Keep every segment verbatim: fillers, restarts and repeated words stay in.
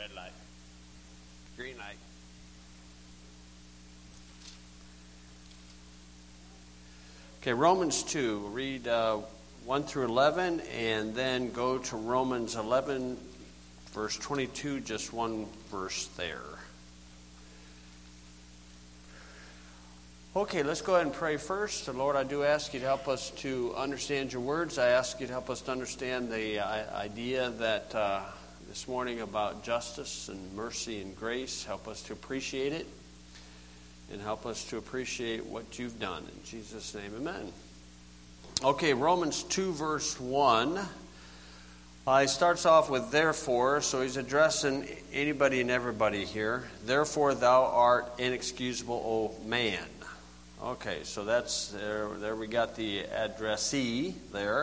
Red light. Green light. Okay, Romans two. Read uh, one through eleven, and then go to Romans eleven, verse twenty-two, just one verse there. Okay, let's go ahead and pray first. Lord, I do ask you to help us to understand your words. I ask you to help us to understand the uh, idea that uh, this morning about justice and mercy and grace. Help us to appreciate it, and help us to appreciate what you've done. In Jesus' name, amen. Okay, Romans two, verse one. Uh, he starts off with therefore, so he's addressing anybody and everybody here. Therefore thou art inexcusable, O man. Okay, so that's there. There we got the addressee there.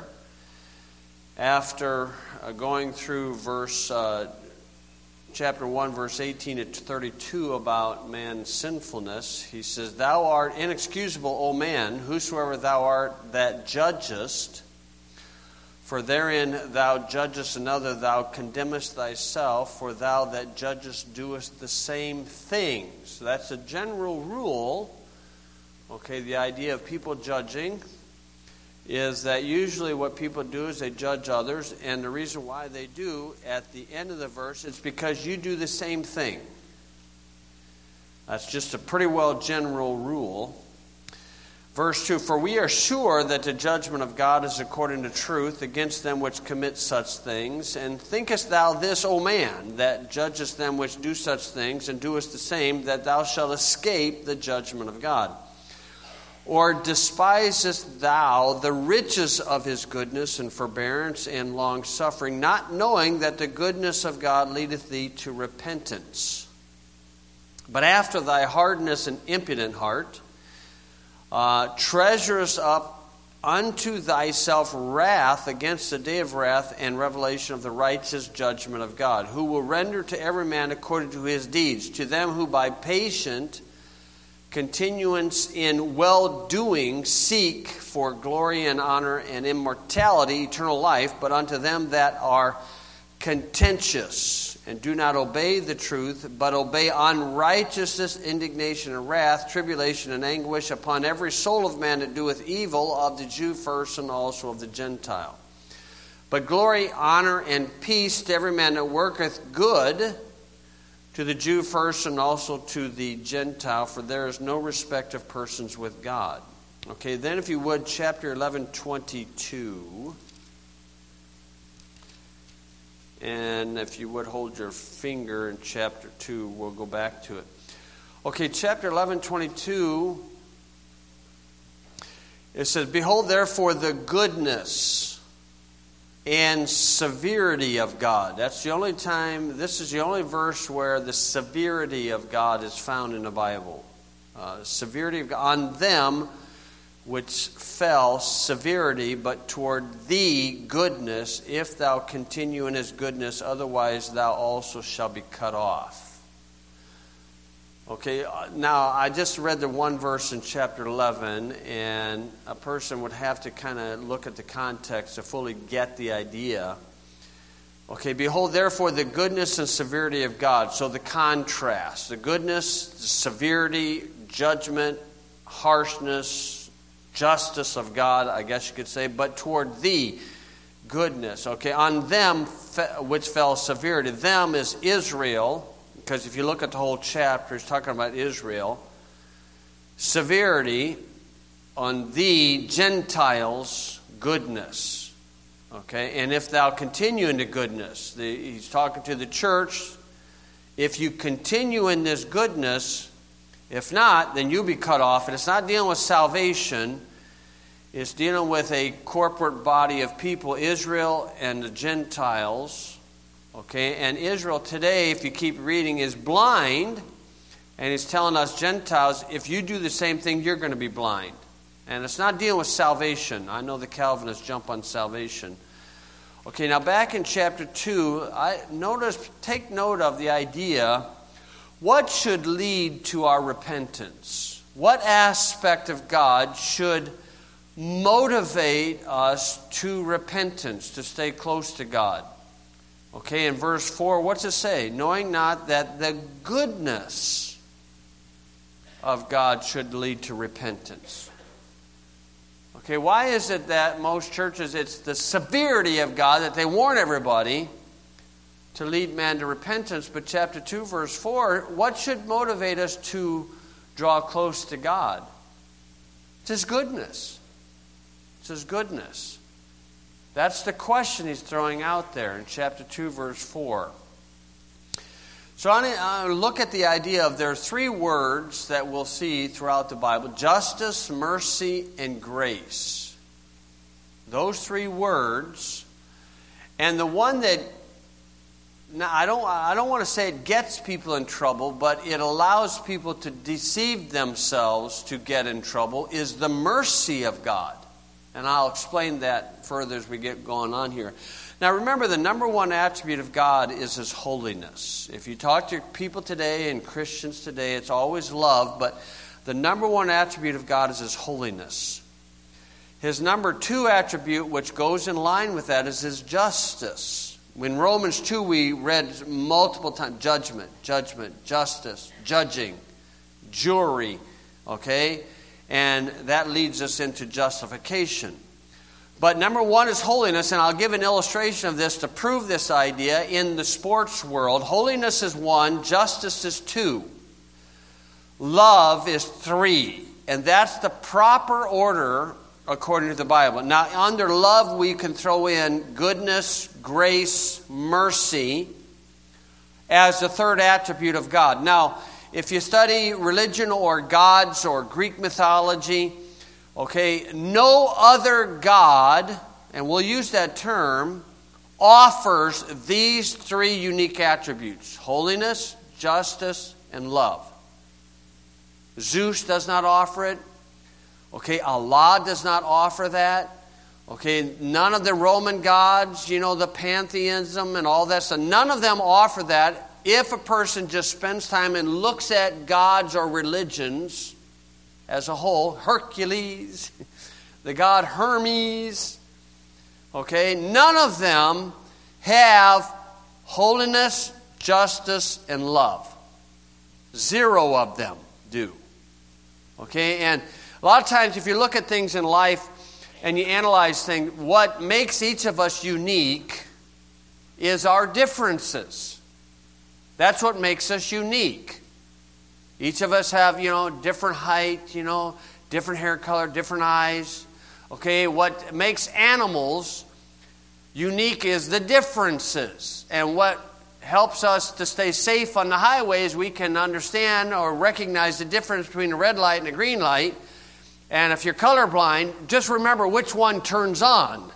After uh, going through verse uh, chapter one, verse eighteen to thirty-two about man's sinfulness, he says, "Thou art inexcusable, O man, whosoever thou art that judgest. For therein thou judgest another, thou condemnest thyself. For thou that judgest doest the same thing." So that's a general rule. Okay, the idea of people judging is that usually what people do is they judge others, and the reason why they do at the end of the verse is because you do the same thing. That's just a pretty well general rule. Verse two, "For we are sure that the judgment of God is according to truth against them which commit such things. And thinkest thou this, O man, that judgest them which do such things, and doest the same, that thou shalt escape the judgment of God? Or despisest thou the riches of his goodness and forbearance and long-suffering, not knowing that the goodness of God leadeth thee to repentance? But after thy hardness and impudent heart, uh, treasurest up unto thyself wrath against the day of wrath and revelation of the righteous judgment of God, who will render to every man according to his deeds, to them who by patient continuance in well-doing seek for glory and honor and immortality, eternal life, but unto them that are contentious and do not obey the truth, but obey unrighteousness, indignation and wrath, tribulation and anguish upon every soul of man that doeth evil, of the Jew first and also of the Gentile. But glory, honor, and peace to every man that worketh good, to the Jew first and also to the Gentile, for there is no respect of persons with God." Okay, then if you would, chapter eleven, twenty-two. And if you would hold your finger in chapter two, we'll go back to it. Okay, chapter eleven, twenty-two. It says, "Behold therefore the goodness and severity of God." That's the only time, this is the only verse where the severity of God is found in the Bible. Uh, severity of God on them which fell, severity, but toward thee goodness, if thou continue in his goodness, otherwise thou also shalt be cut off. Okay, now I just read the one verse in chapter eleven, and a person would have to kind of look at the context to fully get the idea. Okay, "Behold therefore the goodness and severity of God." So the contrast, the goodness, the severity, judgment, harshness, justice of God, I guess you could say, but toward thee goodness. Okay, on them which fell severity. Them is Israel. Because if you look at the whole chapter, he's talking about Israel. Severity on thee, Gentiles, goodness. Okay, and if thou continue into goodness, the, he's talking to the church. If you continue in this goodness, if not, then you'll be cut off. And it's not dealing with salvation. It's dealing with a corporate body of people, Israel and the Gentiles. Okay, and Israel today, if you keep reading, is blind, and he's telling us Gentiles, if you do the same thing, you're going to be blind. And it's not dealing with salvation. I know the Calvinists jump on salvation. Okay, now back in chapter two, I notice, take note of the idea, what should lead to our repentance? What aspect of God should motivate us to repentance, to stay close to God? Okay, in verse four, what's it say? Knowing not that the goodness of God should lead to repentance. Okay, why is it that most churches, it's the severity of God that they warn everybody to lead man to repentance? But chapter two, verse four, what should motivate us to draw close to God? It's His goodness. It's His goodness. That's the question He's throwing out there in chapter two, verse four. So I want to look at the idea of there are three words that we'll see throughout the Bible: justice, mercy, and grace. Those three words. And the one that, now I don't, I don't want to say it gets people in trouble, but it allows people to deceive themselves to get in trouble, is the mercy of God. And I'll explain that further as we get going on here. Now remember, the number one attribute of God is His holiness. If you talk to people today and Christians today, it's always love, but the number one attribute of God is His holiness. His number two attribute, which goes in line with that, is His justice. In Romans two, we read multiple times, judgment, judgment, justice, judging, jury, okay? And that leads us into justification. But number one is holiness, and I'll give an illustration of this to prove this idea. In the sports world, holiness is one, justice is two, love is three. And that's the proper order according to the Bible. Now, under love, we can throw in goodness, grace, mercy as the third attribute of God. Now, if you study religion or gods or Greek mythology, okay, no other God, and we'll use that term, offers these three unique attributes: holiness, justice, and love. Zeus does not offer it. Okay, Allah does not offer that. Okay, none of the Roman gods, you know, the pantheism and all that stuff, none of them offer that. If a person just spends time and looks at gods or religions as a whole, Hercules, the god Hermes, okay, none of them have holiness, justice, and love. Zero of them do. Okay, and a lot of times if you look at things in life and you analyze things, what makes each of us unique is our differences. That's what makes us unique. Each of us have, you know, different height, you know, different hair color, different eyes. Okay, what makes animals unique is the differences. And what helps us to stay safe on the highways, we can understand or recognize the difference between a red light and a green light. And if you're colorblind, just remember which one turns on.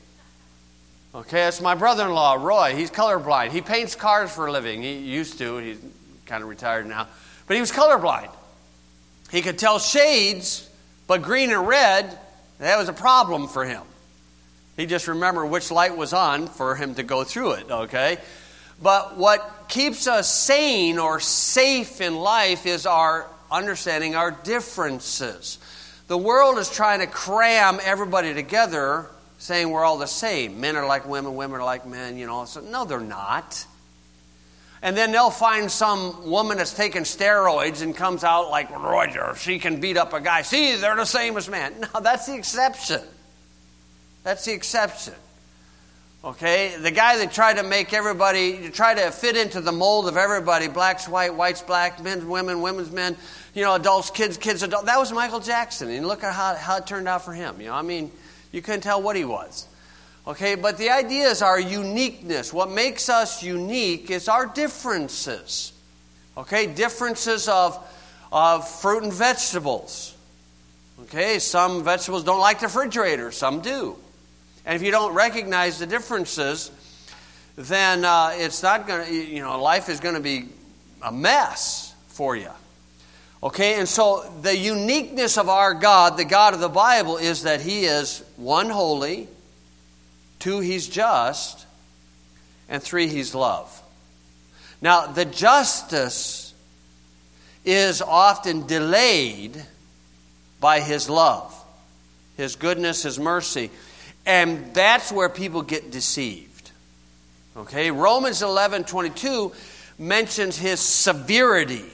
Okay, it's my brother-in-law, Roy. He's colorblind. He paints cars for a living. He used to. He's kind of retired now. But he was colorblind. He could tell shades, but green and red, that was a problem for him. He just remembered which light was on for him to go through it, okay? But what keeps us sane or safe in life is our understanding our differences. The world is trying to cram everybody together, saying we're all the same. Men are like women, women are like men, you know. So, no, they're not. And then they'll find some woman that's taking steroids and comes out like Roger. She can beat up a guy. See, they're the same as man. No, that's the exception. That's the exception. Okay? The guy that tried to make everybody, try to fit into the mold of everybody, blacks, white, whites, black, men's, women, women's men, you know, adults, kids, kids, adults. That was Michael Jackson. And look at how, how it turned out for him. You know, I mean, you couldn't tell what he was. Okay, but the idea is our uniqueness. What makes us unique is our differences. Okay, differences of, of fruit and vegetables. Okay, some vegetables don't like the refrigerator, some do. And if you don't recognize the differences, then uh, it's not going to, you know, life is going to be a mess for you. Okay, and so the uniqueness of our God, the God of the Bible, is that He is, one, holy, two, He's just, and three, He's love. Now, the justice is often delayed by His love, His goodness, His mercy. And that's where people get deceived. Okay, Romans eleven twenty-two mentions his severity.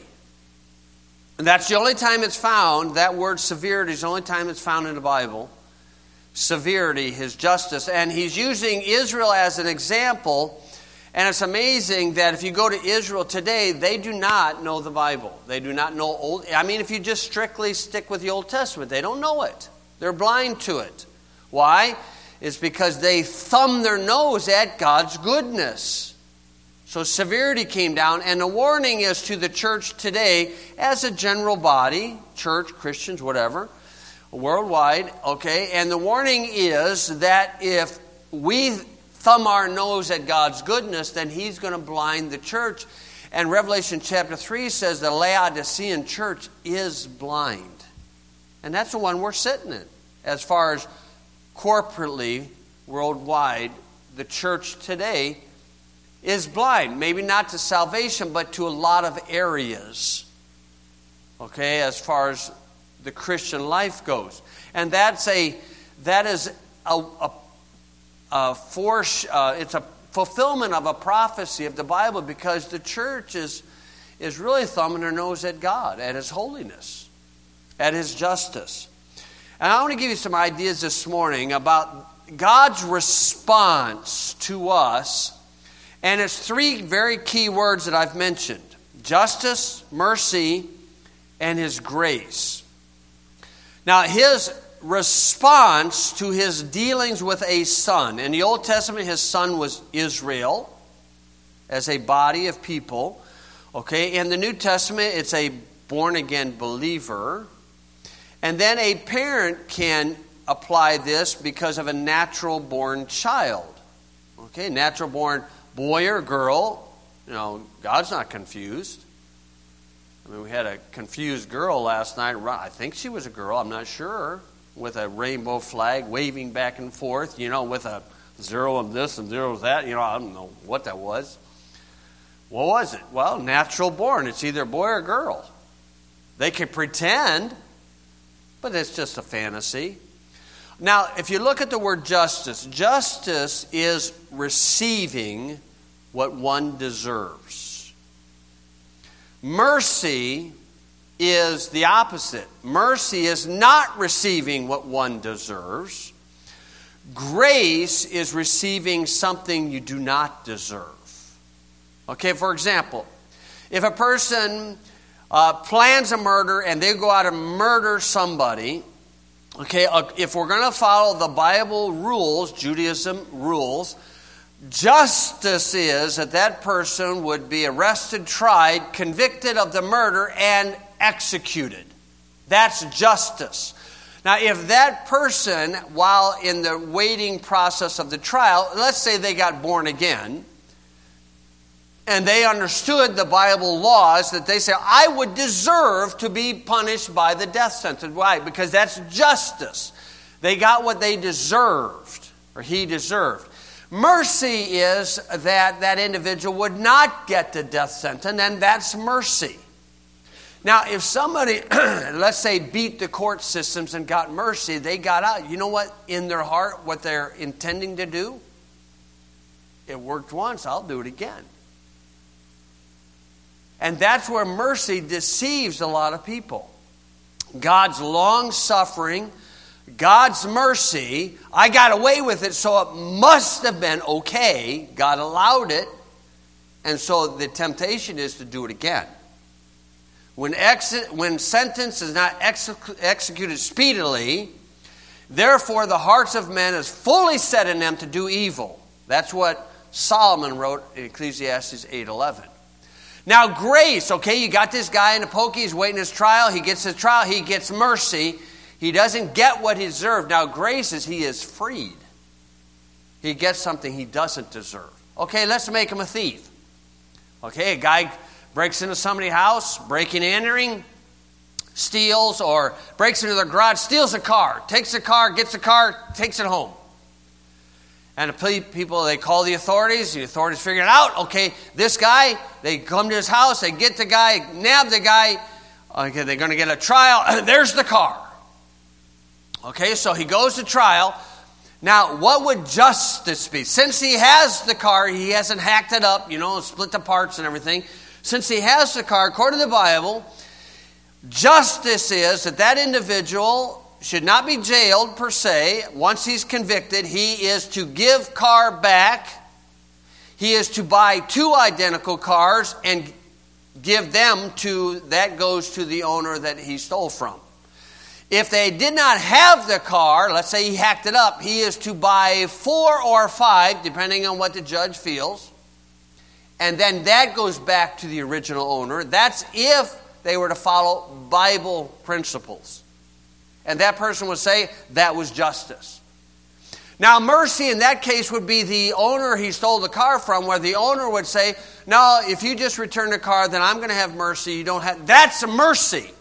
And that's the only time it's found. That word severity is the only time it's found in the Bible. Severity, his justice. And he's using Israel as an example. And it's amazing that if you go to Israel today, they do not know the Bible. They do not know Old. I mean, if you just strictly stick with the Old Testament, they don't know it. They're blind to it. Why? It's because they thumb their nose at God's goodness. So severity came down, and the warning is to the church today as a general body, church, Christians, whatever, worldwide, okay? And the warning is that if we thumb our nose at God's goodness, then He's going to blind the church. And Revelation chapter three says the Laodicean church is blind. And that's the one we're sitting in. As far as corporately, worldwide, the church today is blind. Maybe not to salvation, but to a lot of areas. Okay, as far as the Christian life goes. And that's a, that is a, a, a force, uh, it's a fulfillment of a prophecy of the Bible, because the church is, is really thumbing her nose at God, at His holiness, at His justice. And I want to give you some ideas this morning about God's response to us. And it's three very key words that I've mentioned: justice, mercy, and His grace. Now, His response to His dealings with a son. In the Old Testament, His son was Israel as a body of people. Okay, in the New Testament, it's a born-again believer. And then a parent can apply this because of a natural-born child. Okay, natural-born boy or girl. You know, God's not confused. I mean, we had a confused girl last night. I think she was a girl, I'm not sure, with a rainbow flag waving back and forth, you know, with a zero of this and zero of that. You know, I don't know what that was. What was it? Well, natural born. It's either boy or girl. They can pretend, but it's just a fantasy. Now, if you look at the word justice, justice is receiving what one deserves. Mercy is the opposite. Mercy is not receiving what one deserves. Grace is receiving something you do not deserve. Okay, for example, if a person uh, plans a murder and they go out and murder somebody, okay, if we're going to follow the Bible rules, Judaism rules, justice is that that person would be arrested, tried, convicted of the murder, and executed. That's justice. Now, if that person, while in the waiting process of the trial, let's say they got born again, and they understood the Bible laws, that they say, I would deserve to be punished by the death sentence. Why? Because that's justice. They got what they deserved, or he deserved. Mercy is that that individual would not get the death sentence, and that's mercy. Now, if somebody, let's say, beat the court systems and got mercy, they got out. You know what, in their heart, what they're intending to do? It worked once, I'll do it again. And that's where mercy deceives a lot of people. God's long-suffering, God's mercy, I got away with it, so it must have been okay. God allowed it, and so the temptation is to do it again. When, ex- when sentence is not ex- executed speedily, therefore the hearts of men is fully set in them to do evil. That's what Solomon wrote in Ecclesiastes eight eleven. Now grace, okay, you got this guy in the pokey, he's waiting his trial, he gets his trial, he gets mercy. He doesn't get what he deserved. Now grace is he is freed. He gets something he doesn't deserve. Okay, let's make him a thief. Okay, a guy breaks into somebody's house, breaking and entering, steals, or breaks into their garage, steals a car, takes the car, gets the car, takes it home. And the people, they call the authorities. The authorities figure it out. Okay, this guy, they come to his house, they get the guy, nab the guy. Okay, they're going to get a trial. There's the car. Okay, so he goes to trial. Now, what would justice be? Since he has the car, he hasn't hacked it up, you know, split the parts and everything. Since he has the car, according to the Bible, justice is that that individual should not be jailed per se. Once he's convicted, he is to give car back. He is to buy two identical cars and give them to, that goes to the owner that he stole from. If they did not have the car, let's say he hacked it up, he is to buy four or five, depending on what the judge feels. And then that goes back to the original owner. That's if they were to follow Bible principles. And that person would say that was justice. Now, mercy in that case would be the owner he stole the car from, where the owner would say, no, if you just return the car, then I'm going to have mercy. You don't have. That's a mercy.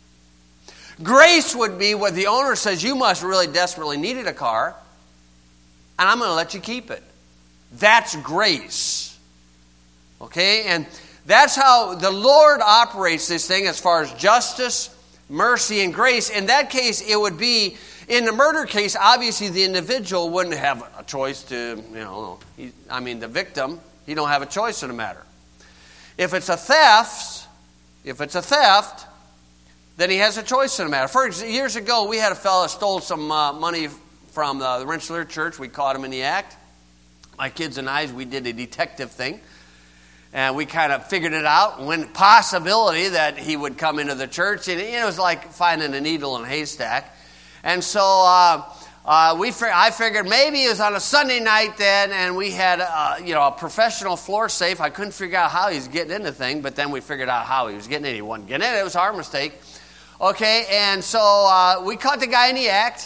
Grace would be where the owner says, you must really desperately needed a car, and I'm going to let you keep it. That's grace. Okay? And that's how the Lord operates this thing as far as justice, mercy, and grace. In that case, it would be, in the murder case, obviously the individual wouldn't have a choice to, you know, he, I mean, the victim, he don't have a choice in the matter. If it's a theft, if it's a theft, then he has a choice in the matter. For example, years ago, we had a fellow stole some uh, money from uh, the Rensselaer Church. We caught him in the act. My kids and I, we did a detective thing. And we kind of figured it out. When possibility that he would come into the church. And it was like finding a needle in a haystack. And so uh, uh, we, I figured maybe it was on a Sunday night then. And we had uh, you know, a professional floor safe. I couldn't figure out how he was getting in the thing. But then we figured out how he was getting in. He wasn't getting in. It was our mistake. Okay, and so uh, we caught the guy in the act.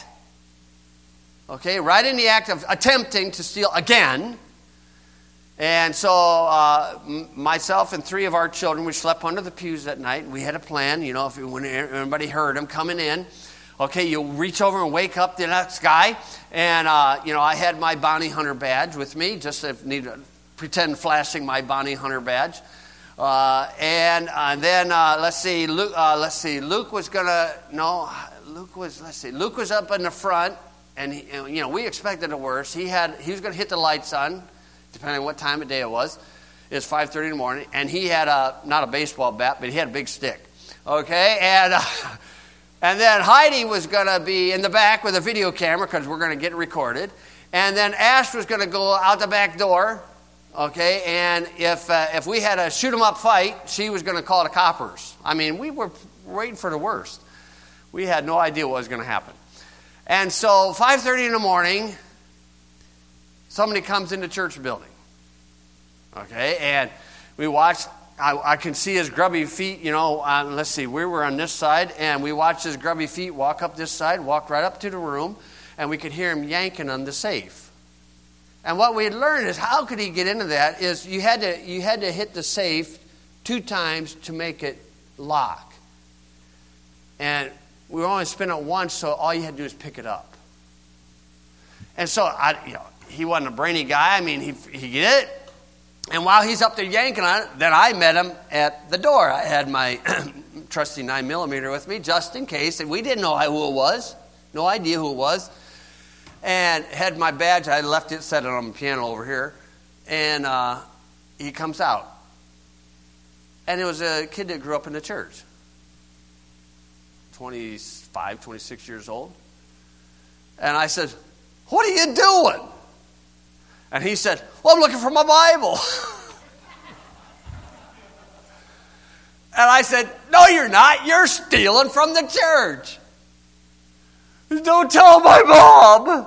Okay, right in the act of attempting to steal again. And so uh, m- myself and three of our children, we slept under the pews that night. We had a plan, you know, if when anybody heard him coming in, okay, you reach over and wake up the next guy. And, uh, you know, I had my bounty hunter badge with me, just to need to pretend flashing my bounty hunter badge. Uh, and uh, then uh, let's see, Luke. Uh, let's see, Luke was gonna no, Luke was let's see, Luke was up in the front, and he, you know we expected the worst. He had he was gonna hit the lights on, depending on what time of day it was. It was five thirty in the morning, and he had a not a baseball bat, but he had a big stick. Okay, and uh, and then Heidi was gonna be in the back with a video camera because we're gonna get recorded, and then Ash was gonna go out the back door. Okay, and if uh, if we had a shoot 'em up fight, she was going to call the coppers. I mean, we were waiting for the worst. We had no idea what was going to happen. And so, five thirty in the morning, somebody comes in the church building. Okay, and we watched. I, I can see his grubby feet. You know, on, let's see, we were on this side, and we watched his grubby feet walk up this side, walk right up to the room, and we could hear him yanking on the safe. And what we had learned is how could he get into that is you had to you had to hit the safe two times to make it lock. And we were only spin it once, so all you had to do is pick it up. And so I you know, he wasn't a brainy guy. I mean, he he get it. And while he's up there yanking on it, then I met him at the door. I had my trusty nine millimeter with me just in case, and we didn't know who it was. No idea who it was. And had my badge. I left it set it on the piano over here. And uh, he comes out. And it was a kid that grew up in the church. twenty-five, twenty-six years old. And I said, what are you doing? And he said, well, I'm looking for my Bible. And I said, no, you're not. You're stealing from the church. Don't tell my mom.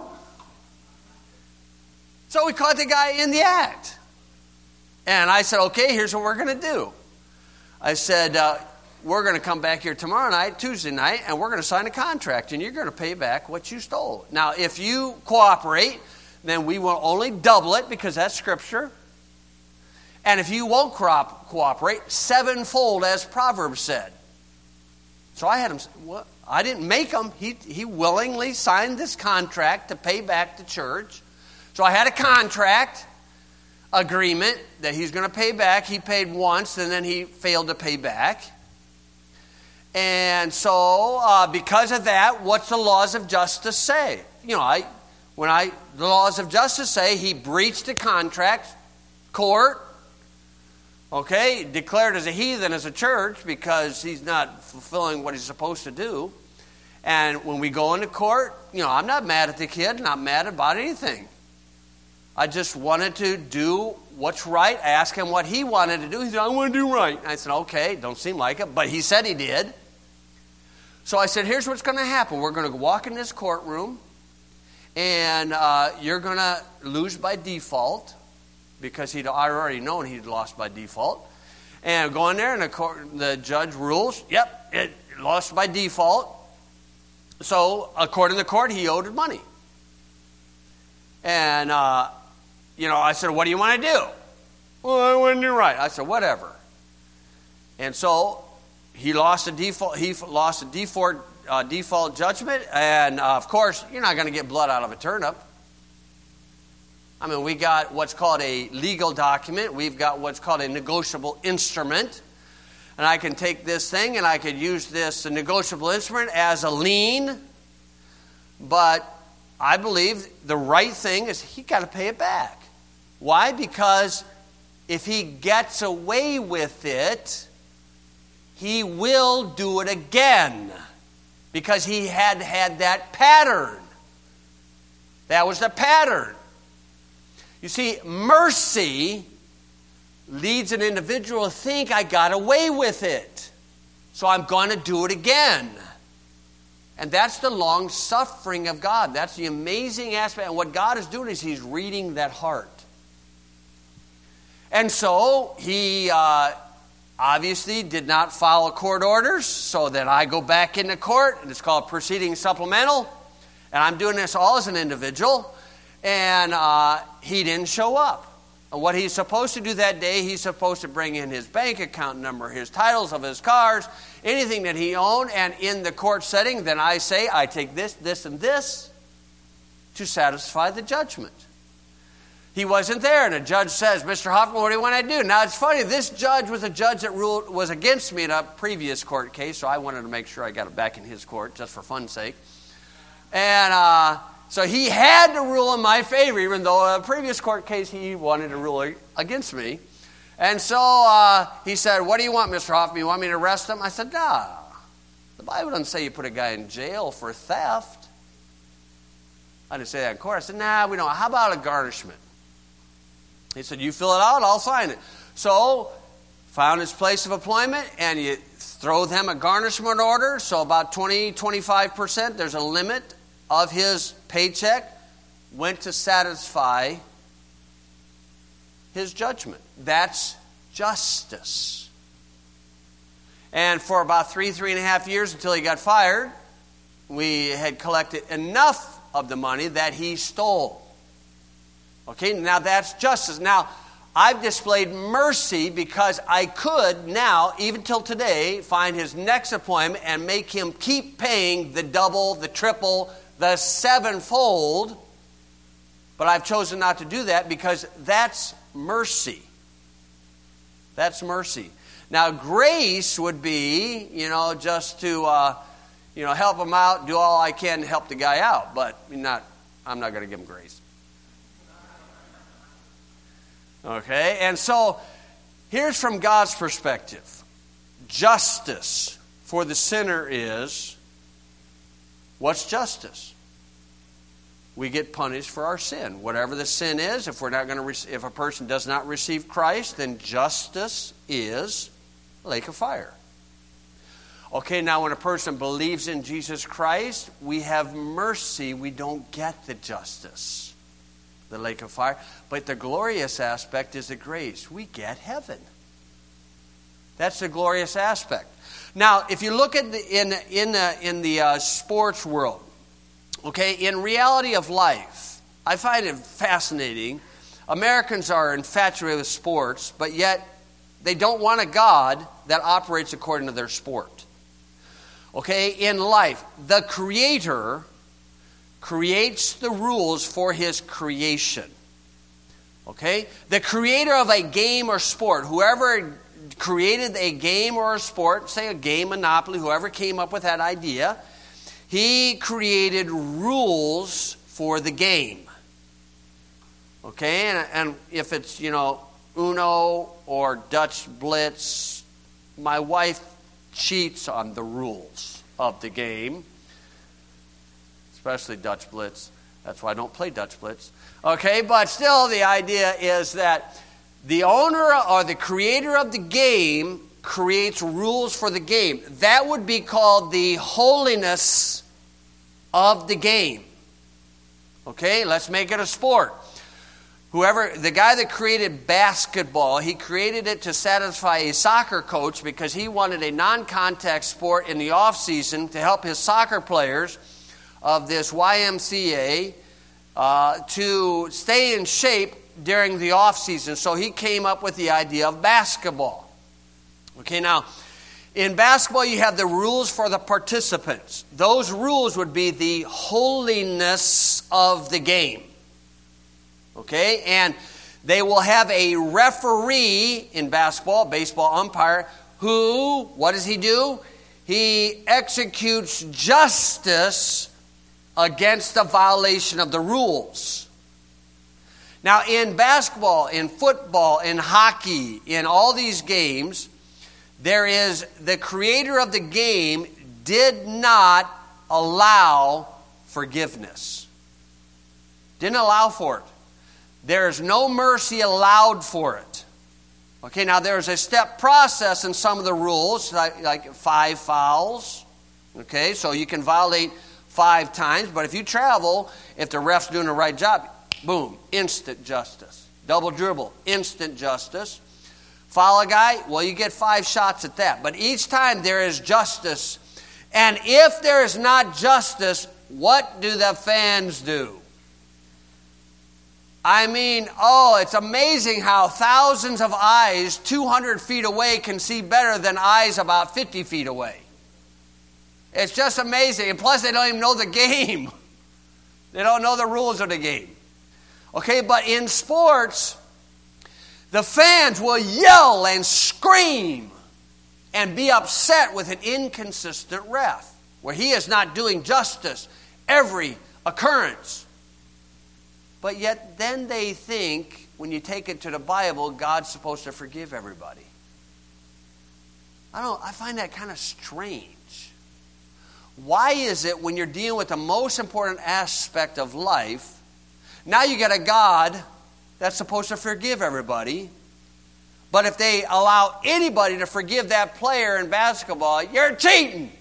So we caught the guy in the act. And I said, okay, here's what we're going to do. I said, uh, we're going to come back here tomorrow night, Tuesday night, and we're going to sign a contract, and you're going to pay back what you stole. Now, if you cooperate, then we will only double it because that's Scripture. And if you won't cooperate, sevenfold, as Proverbs said. So I had him, what? I didn't make him. He, he willingly signed this contract to pay back the church. So I had a contract agreement that he's going to pay back. He paid once, and then he failed to pay back. And so uh, because of that, what's the laws of justice say? You know, I When I, the laws of justice say he breached a contract, court, okay, declared as a heathen as a church because he's not fulfilling what he's supposed to do. And when we go into court, you know, I'm not mad at the kid, not mad about anything. I just wanted to do what's right. I asked him what he wanted to do. He said, I want to do right. I said, okay, don't seem like it, but he said he did. So I said, here's what's going to happen. We're going to walk in this courtroom, and uh, you're going to lose by default, because he'd already known he'd lost by default. And go in there, and the, court, the judge rules, yep, it lost by default. So according to the court, he owed money. And, uh, you know, I said, what do you want to do? Well, I want to do right. I said, whatever. And so he lost a default, he lost a default, uh, default judgment. And, uh, of course, you're not going to get blood out of a turnip. I mean, we got what's called a legal document. We've got what's called a negotiable instrument. And I can take this thing and I could use this negotiable instrument as a lien. But I believe the right thing is he got to pay it back. Why? Because if he gets away with it, he will do it again. Because he had had that pattern. That was the pattern. You see, mercy leads an individual to think, I got away with it, so I'm going to do it again. And that's the long suffering of God. That's the amazing aspect. And what God is doing is he's reading that heart. And so he uh, obviously did not follow court orders, so that I go back into court, and it's called proceeding supplemental. And I'm doing this all as an individual. And uh, he didn't show up. And what he's supposed to do that day, he's supposed to bring in his bank account number, his titles of his cars, anything that he owned. And in the court setting, then I say, I take this, this, and this to satisfy the judgment. He wasn't there, and the judge says, Mister Hoffman, what do you want to do? Now, it's funny, this judge was a judge that ruled was against me in a previous court case, so I wanted to make sure I got it back in his court, just for fun's sake. And uh, so he had to rule in my favor, even though a previous court case he wanted to rule against me. And so uh, he said, what do you want, Mister Hoffman? You want me to arrest him? I said, nah. The Bible doesn't say you put a guy in jail for theft. I didn't say that in court. I said, nah, we don't. How about a garnishment? He said, you fill it out, I'll sign it. So, found his place of employment, and you throw them a garnishment order. So about twenty, twenty-five percent, there's a limit of his paycheck, went to satisfy his judgment. That's justice. And for about three, three and a half years until he got fired, we had collected enough of the money that he stole. Okay, now that's justice. Now, I've displayed mercy because I could now, even till today, find his next employment and make him keep paying the double, the triple, the sevenfold. But I've chosen not to do that because that's mercy. That's mercy. Now, grace would be, you know, just to, uh, you know, help him out, do all I can to help the guy out. But not, I'm not going to give him grace. Okay, and so here's from God's perspective. Justice for the sinner is, what's justice? We get punished for our sin. Whatever the sin is, if we're not going to, re- if a person does not receive Christ, then justice is lake of fire. Okay, now when a person believes in Jesus Christ, we have mercy. We don't get the justice, the lake of fire. But the glorious aspect is the grace. We get heaven. That's the glorious aspect. Now, if you look at the, in in the in the uh, sports world, okay, in reality of life, I find it fascinating. Americans are infatuated with sports, but yet they don't want a God that operates according to their sport. Okay, in life, the Creator creates the rules for His creation. Okay? The creator of a game or sport, whoever created a game or a sport, say a game, Monopoly, whoever came up with that idea, he created rules for the game. Okay, and, and if it's, you know, Uno or Dutch Blitz, my wife cheats on the rules of the game, especially Dutch Blitz. That's why I don't play Dutch Blitz. Okay, but still the idea is that the owner or the creator of the game creates rules for the game. That would be called the holiness of the game. Okay, let's make it a sport. Whoever, the guy that created basketball, he created it to satisfy a soccer coach because he wanted a non-contact sport in the off-season to help his soccer players of this Y M C A uh, to stay in shape during the off-season. So he came up with the idea of basketball. Okay, now, in basketball you have the rules for the participants. Those rules would be the holiness of the game. Okay, and they will have a referee in basketball, baseball umpire, who, what does he do? He executes justice against the violation of the rules. Now, in basketball, in football, in hockey, in all these games, there is the creator of the game did not allow forgiveness. Didn't allow for it. There is no mercy allowed for it. Okay, now there's a step process in some of the rules, like, like five fouls. Okay, so you can violate five times, but if you travel, if the ref's doing the right job, boom, instant justice. Double dribble, instant justice. Foul a guy, well, you get five shots at that. But each time there is justice. And if there is not justice, what do the fans do? I mean, oh, it's amazing how thousands of eyes two hundred feet away can see better than eyes about fifty feet away. It's just amazing. And plus, they don't even know the game. They don't know the rules of the game. Okay, but in sports, the fans will yell and scream and be upset with an inconsistent ref, where he is not doing justice every occurrence. But yet then they think, when you take it to the Bible, God's supposed to forgive everybody. I don't. I find that kind of strange. Why is it when you're dealing with the most important aspect of life, now you get a God that's supposed to forgive everybody, but if they allow anybody to forgive that player in basketball, you're cheating?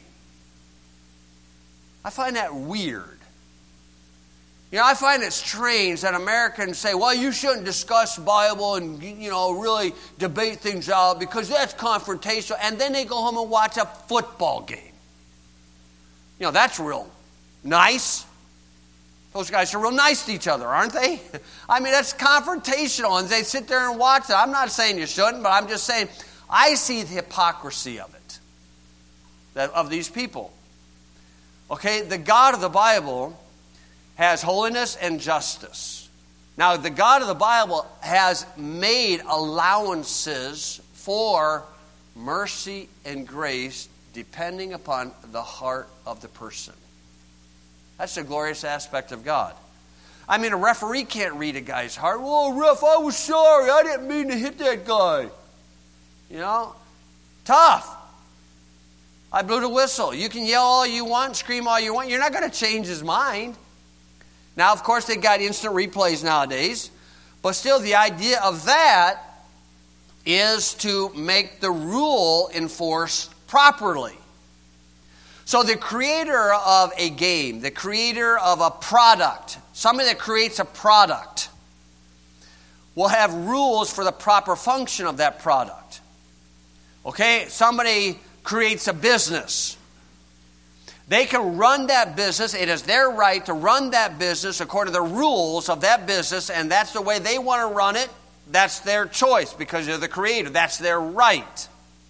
I find that weird. You know, I find it strange that Americans say, well, you shouldn't discuss Bible and, you know, really debate things out because that's confrontational. And then they go home and watch a football game. You know, that's real nice. Those guys are real nice to each other, aren't they? I mean, that's confrontational, and they sit there and watch it. I'm not saying you shouldn't, but I'm just saying I see the hypocrisy of it, that, of these people. Okay, the God of the Bible has holiness and justice. Now, the God of the Bible has made allowances for mercy and grace depending upon the heart of the person. That's the glorious aspect of God. I mean, a referee can't read a guy's heart. Whoa, ref, I was sorry. I didn't mean to hit that guy. You know? Tough. I blew the whistle. You can yell all you want, scream all you want. You're not going to change his mind. Now, of course, they got instant replays nowadays. But still, the idea of that is to make the rule enforced properly. So the creator of a game, the creator of a product, somebody that creates a product, will have rules for the proper function of that product. Okay? Somebody creates a business. They can run that business. It is their right to run that business according to the rules of that business, and that's the way they want to run it. That's their choice because they're the creator. That's their right.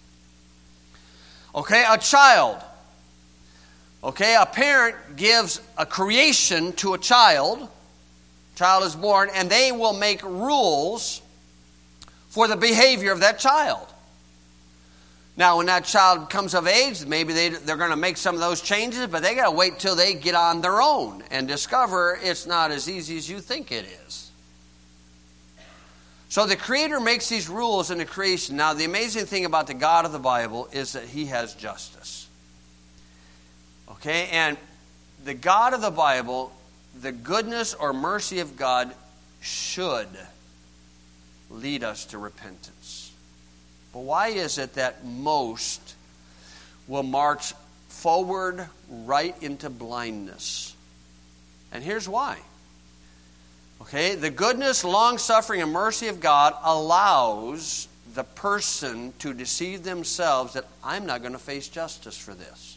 Okay, a child. Okay, a parent gives a creation to a child. Child is born, and they will make rules for the behavior of that child. Now, when that child comes of age, maybe they, they're going to make some of those changes, but they got to wait till they get on their own and discover it's not as easy as you think it is. So the Creator makes these rules in the creation. Now, the amazing thing about the God of the Bible is that He has justice. Okay, and the God of the Bible, the goodness or mercy of God should lead us to repentance. But why is it that most will march forward right into blindness? And here's why. Okay, the goodness, long-suffering, and mercy of God allows the person to deceive themselves that I'm not going to face justice for this.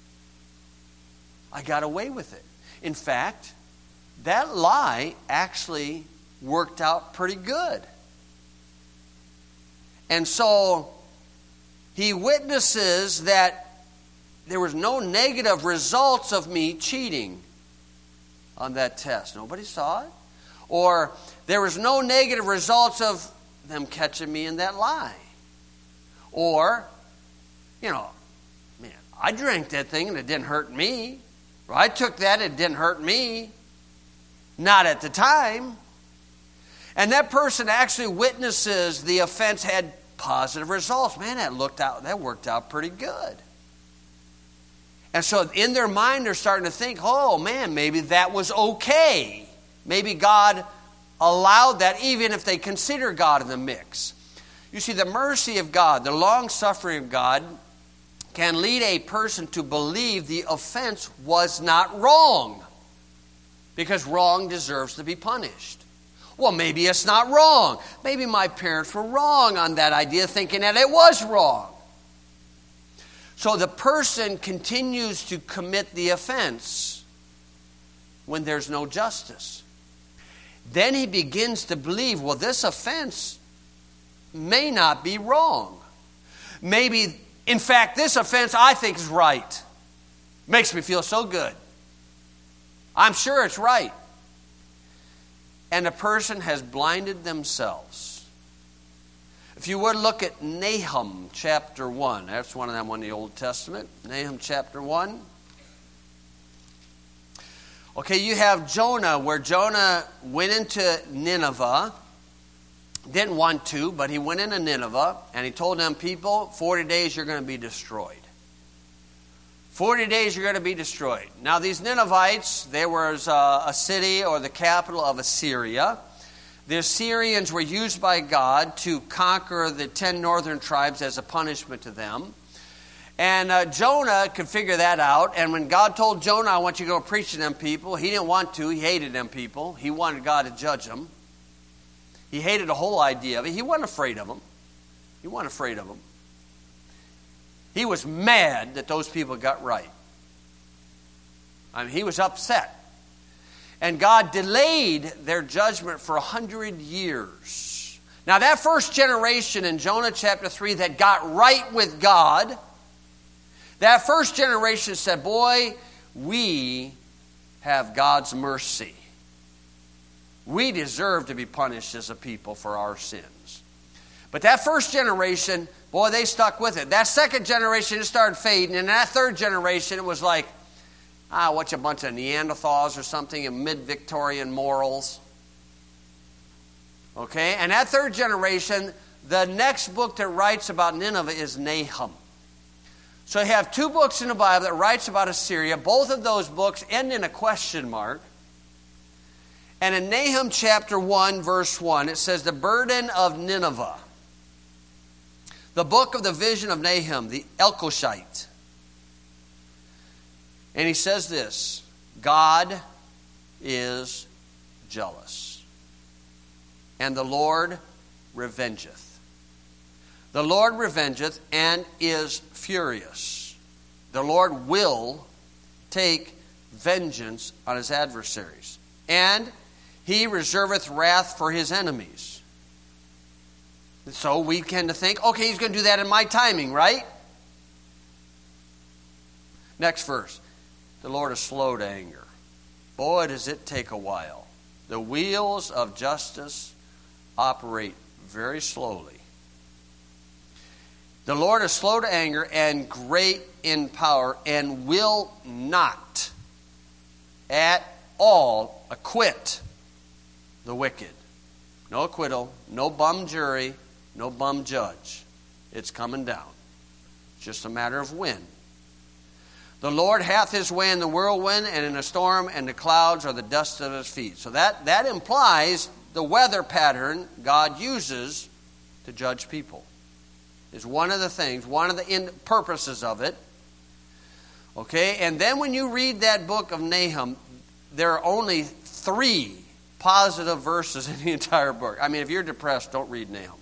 I got away with it. In fact, that lie actually worked out pretty good. And so he witnesses that there was no negative results of me cheating on that test. Nobody saw it. Or there was no negative results of them catching me in that lie. Or, you know, man, I drank that thing and it didn't hurt me. Or I took that and it didn't hurt me. Not at the time. And that person actually witnesses the offense had positive results. Man, that looked out, that worked out pretty good. And so in their mind, they're starting to think, oh man, maybe that was okay. Maybe God allowed that, even if they consider God in the mix. You see, the mercy of God, the long-suffering of God, can lead a person to believe the offense was not wrong, because wrong deserves to be punished. Well, maybe it's not wrong. Maybe my parents were wrong on that idea, thinking that it was wrong. So the person continues to commit the offense when there's no justice. Then he begins to believe, well, this offense may not be wrong. Maybe, in fact, this offense I think is right. Makes me feel so good. I'm sure it's right. And a person has blinded themselves. If you would look at Nahum chapter one. That's one of them in the Old Testament. Nahum chapter one. Okay, you have Jonah, where Jonah went into Nineveh. Didn't want to, but he went into Nineveh, and he told them, people, forty days you're going to be destroyed. forty days you're going to be destroyed. Now, these Ninevites, there was a, a city or the capital of Assyria. The Assyrians were used by God to conquer the ten northern tribes as a punishment to them. And uh, Jonah could figure that out. And when God told Jonah, I want you to go preach to them people, he didn't want to. He hated them people. He wanted God to judge them. He hated the whole idea of it. He wasn't afraid of them. He wasn't afraid of them. He was mad that those people got right. I mean, he was upset. And God delayed their judgment for a hundred years. Now, that first generation in Jonah chapter three that got right with God, that first generation said, boy, we have God's mercy. We deserve to be punished as a people for our sins. But that first generation, boy, they stuck with it. That second generation, it started fading. And that third generation, it was like, ah, what's a bunch of Neanderthals or something in mid-Victorian morals. Okay? And that third generation, the next book that writes about Nineveh is Nahum. So you have two books in the Bible that writes about Assyria. Both of those books end in a question mark. And in Nahum chapter one, verse one, it says, the burden of Nineveh. The book of the vision of Nahum, the Elkoshite. And he says this, God is jealous, and the Lord revengeth. The Lord revengeth and is furious. The Lord will take vengeance on his adversaries, and he reserveth wrath for his enemies. So we tend to think, okay, he's going to do that in my timing, right? Next verse. The Lord is slow to anger. Boy, does it take a while. The wheels of justice operate very slowly. The Lord is slow to anger and great in power, and will not at all acquit the wicked. No acquittal, no bum jury, no bum judge. It's coming down. It's just a matter of when. The Lord hath his way in the whirlwind and in a storm, and the clouds are the dust of his feet. So that, that implies the weather pattern God uses to judge people. Is one of the things, one of the in purposes of it. Okay, and then when you read that book of Nahum, there are only three positive verses in the entire book. I mean, if you're depressed, don't read Nahum.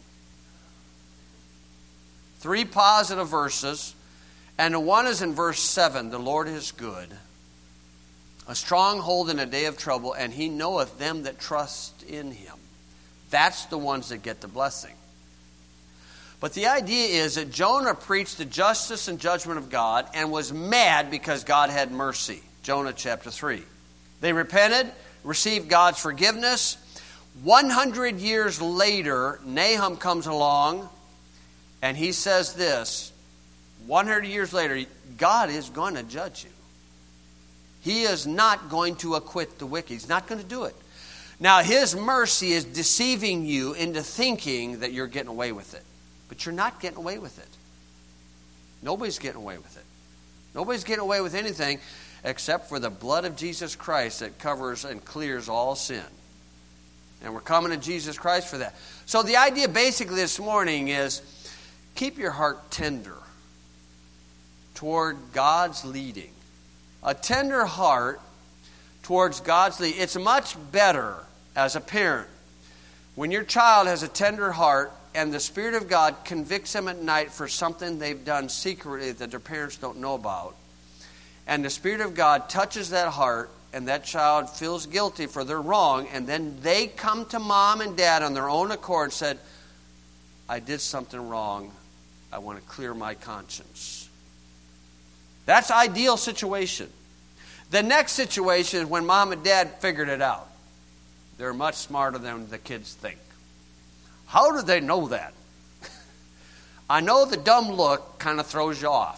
Three positive verses, and the one is in verse seven. The Lord is good, a stronghold in a day of trouble, and he knoweth them that trust in him. That's the ones that get the blessing. But the idea is that Jonah preached the justice and judgment of God and was mad because God had mercy. Jonah chapter three. They repented, received God's forgiveness. one hundred years later, Nahum comes along and he says this. one hundred years later, God is going to judge you. He is not going to acquit the wicked. He's not going to do it. Now, his mercy is deceiving you into thinking that you're getting away with it. But you're not getting away with it. Nobody's getting away with it. Nobody's getting away with anything except for the blood of Jesus Christ that covers and clears all sin. And we're coming to Jesus Christ for that. So the idea basically this morning is keep your heart tender toward God's leading. A tender heart towards God's leading. It's much better as a parent when your child has a tender heart and the Spirit of God convicts them at night for something they've done secretly that their parents don't know about. And the Spirit of God touches that heart, and that child feels guilty for their wrong, and then they come to mom and dad on their own accord and said, I did something wrong. I want to clear my conscience. That's ideal situation. The next situation is when mom and dad figured it out. They're much smarter than the kids think. How do they know that? I know the dumb look kind of throws you off.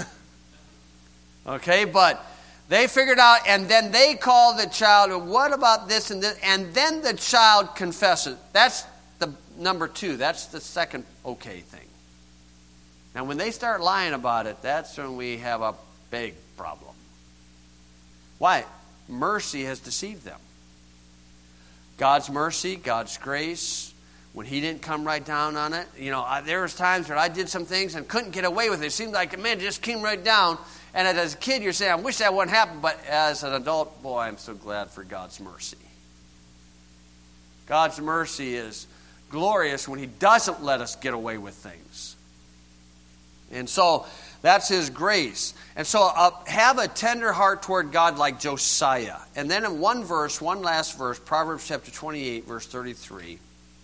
Okay, but they figured out, and then they call the child, what about this and this? And then the child confesses. That's the number two. That's the second okay thing. Now, when they start lying about it, that's when we have a big problem. Why? Mercy has deceived them. God's mercy, God's grace, when he didn't come right down on it. You know, I, there was times where I did some things and couldn't get away with it. It seemed like, man, it just came right down. And as a kid, you're saying, I wish that wouldn't happen. But as an adult, boy, I'm so glad for God's mercy. God's mercy is glorious when he doesn't let us get away with things. And so that's his grace. And so uh, have a tender heart toward God like Josiah. And then in one verse, one last verse, Proverbs chapter twenty-eight, verse thirty-three.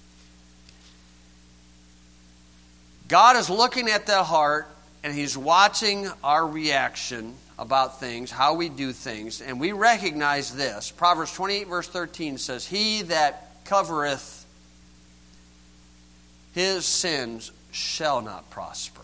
God is looking at the heart, and he's watching our reaction about things, how we do things. And we recognize this. Proverbs twenty-eight, verse thirteen says, He that covereth his sins shall not prosper.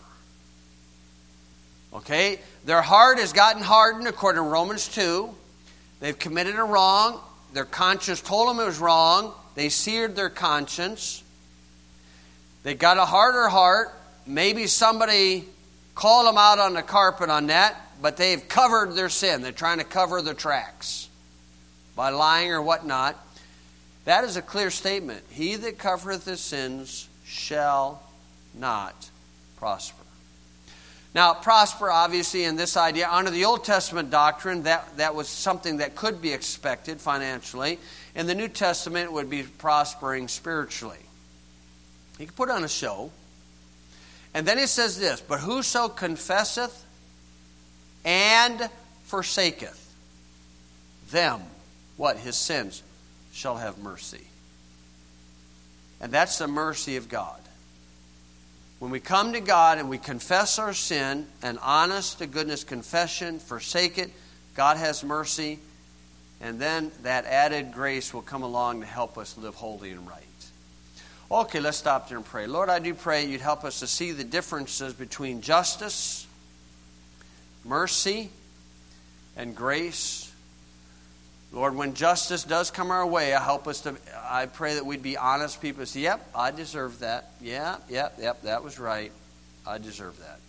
Okay? Their heart has gotten hardened according to Romans two. They've committed a wrong. Their conscience told them it was wrong. They seared their conscience. They got a harder heart. Maybe somebody called them out on the carpet on that, but they've covered their sin. They're trying to cover their tracks by lying or whatnot. That is a clear statement. He that covereth his sins shall not prosper. Now, prosper, obviously, in this idea, under the Old Testament doctrine, that, that was something that could be expected financially. In the New Testament, it would be prospering spiritually. He could put on a show. And then it says this, but whoso confesseth and forsaketh them, what? His sins, shall have mercy. And that's the mercy of God. When we come to God and we confess our sin, an honest to goodness confession, forsake it, God has mercy, and then that added grace will come along to help us live holy and right. Okay, let's stop there and pray. Lord, I do pray you'd help us to see the differences between justice, mercy, and grace. Lord, when justice does come our way, I help us to, I pray that we'd be honest people and say, yep, I deserve that. Yeah, yep, yep, that was right. I deserve that.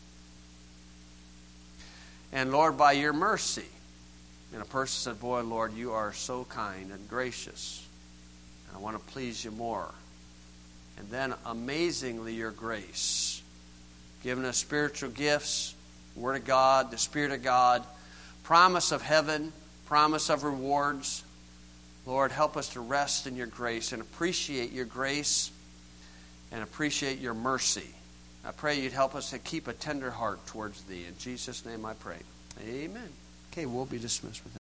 And Lord, by your mercy, and a person said, boy, Lord, you are so kind and gracious. And I want to please you more. And then, amazingly, your grace, giving us spiritual gifts, Word of God, the Spirit of God, promise of heaven, promise of rewards. Lord, help us to rest in your grace and appreciate your grace and appreciate your mercy. I pray you'd help us to keep a tender heart towards thee. In Jesus' name I pray. Amen. Okay, we'll be dismissed with that.